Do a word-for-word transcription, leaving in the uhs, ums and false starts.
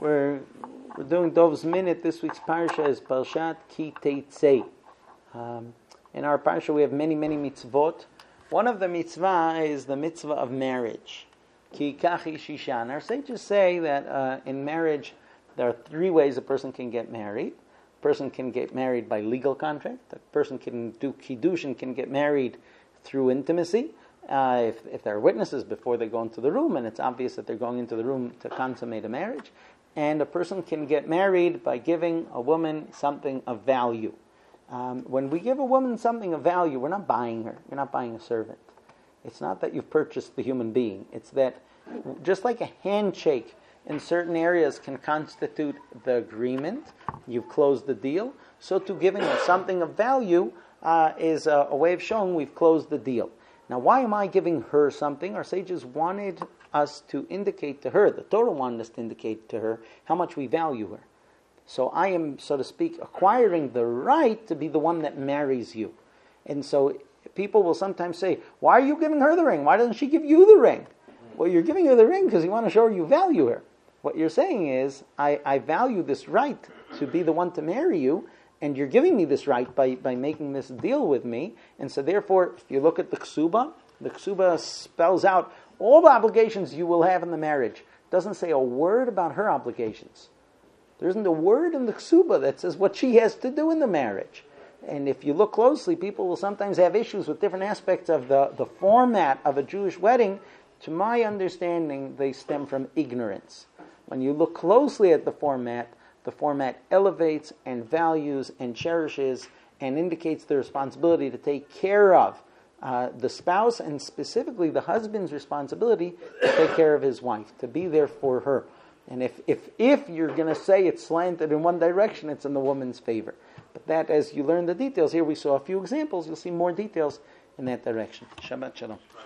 We're, we're doing Dov's Minute. This week's parsha is Parshat Ki Teitzei. Um, in our parsha we have many, many mitzvot. One of the mitzvah is the mitzvah of marriage. Ki kachi shishan. Our sages say that uh, in marriage there are three ways a person can get married. A person can get married by legal contract. A person can do kiddush and can get married through intimacy. Uh, if, if there are witnesses before they go into the room and it's obvious that they're going into the room to consummate a marriage. And a person can get married by giving a woman something of value. Um, when we give a woman something of value, we're not buying her. You're not buying a servant. It's not that you've purchased the human being. It's that just like a handshake in certain areas can constitute the agreement, you've closed the deal, so too giving her something of value uh, is a, a way of showing we've closed the deal. Now, why am I giving her something? Our sages wanted us to indicate to her, the Torah wanted us to indicate to her how much we value her. So I am, so to speak, acquiring the right to be the one that marries you. And so people will sometimes say, why are you giving her the ring? Why doesn't she give you the ring? Well, you're giving her the ring because you want to show her you value her. What you're saying is, I, I value this right to be the one to marry you, and you're giving me this right by, by making this deal with me. And so therefore, if you look at the ksuba, the ksuba spells out all the obligations you will have in the marriage. It doesn't say a word about her obligations. There isn't a word in the ksuba that says what she has to do in the marriage. And if you look closely, people will sometimes have issues with different aspects of the, the format of a Jewish wedding. To my understanding, they stem from ignorance. When you look closely at the format, the format elevates and values and cherishes and indicates the responsibility to take care of uh, the spouse, and specifically the husband's responsibility to take care of his wife, to be there for her. And if if, if you're going to say it's slanted in one direction, it's in the woman's favor. But that, as you learn the details, here we saw a few examples, you'll see more details in that direction. Shabbat Shalom.